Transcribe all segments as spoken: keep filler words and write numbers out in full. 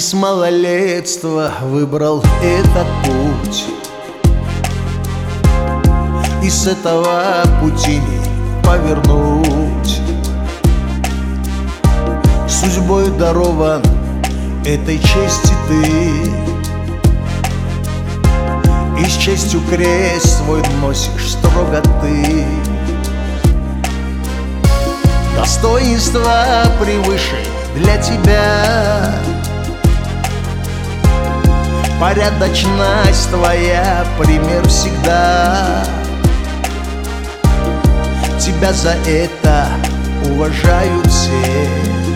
с малолетства выбрал этот путь, и с этого пути не повернуть. Судьбой дарован этой чести ты, и с честью крест свой носишь строго ты. Достоинство превыше для тебя, порядочность твоя пример всегда. Тебя за это уважают все.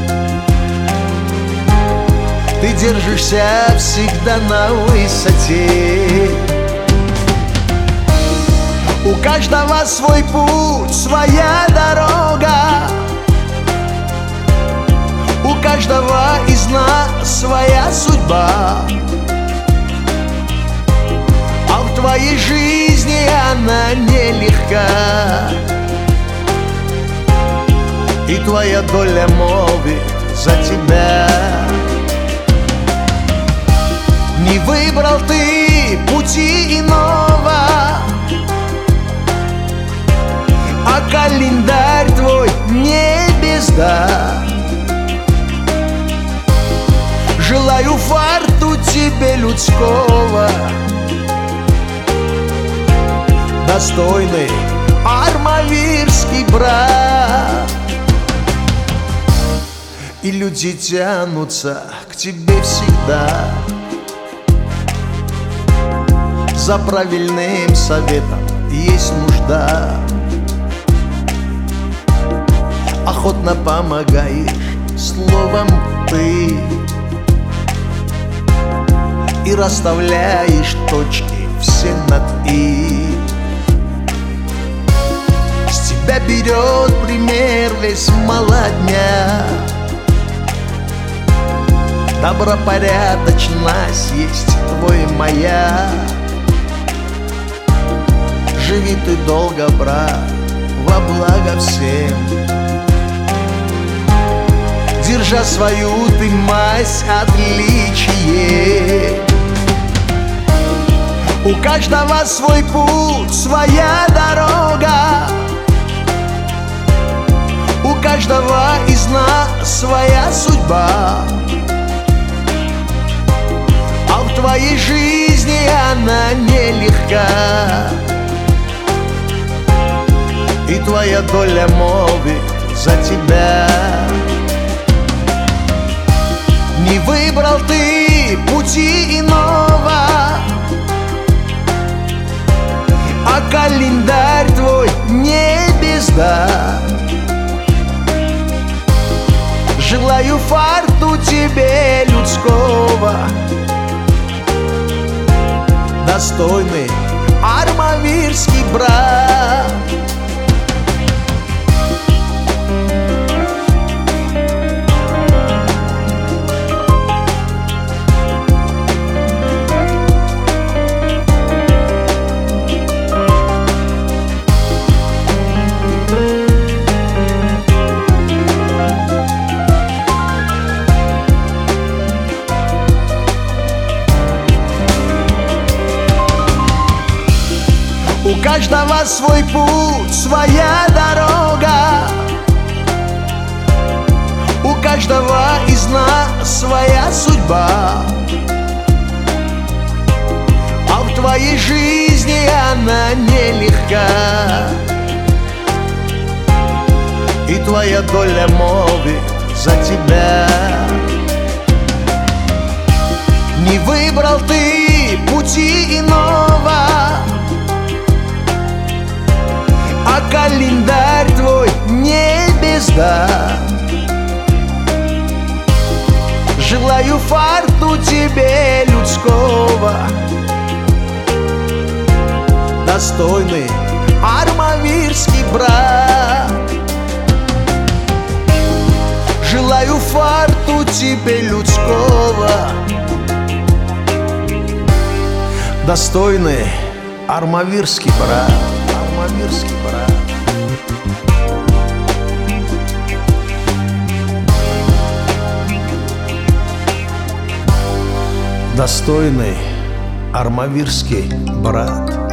Ты держишься всегда на высоте. У каждого свой путь, своя дорога. У каждого из нас своя судьба. А в твоей жизни она нелегка, и твоя доля молвит за тебя. Не выбрал ты пути иного, а календарь твой не безда. Желаю фарту тебе людского, достойный армавирский брат. И люди тянутся к тебе всегда за правильным советом есть нужда. Охотно помогаешь словом ты и расставляешь точки все над «и». С тебя берет пример весь молодня. Добропорядочность есть твой маяк. Живи ты долго, брат, во благо всем, держа свою ты мазь отличие. У каждого свой путь, своя дорога. У каждого из нас своя судьба. А в твоей жизни она нелегка, и твоя доля молвит за тебя. Не выбрал ты пути иного, а календарь твой не безда. Желаю фарту тебе людского, достойный армавирский брат. У каждого свой путь, своя дорога. У каждого из нас своя судьба. А в твоей жизни она нелегка, и твоя доля молвит за тебя. Не выбрал ты пути иного, а календарь твой не безда. Желаю фарту тебе людского, достойный армавирский брат. Желаю фарту тебе людского, достойный армавирский брат. Армавирский брат. Достойный армавирский брат.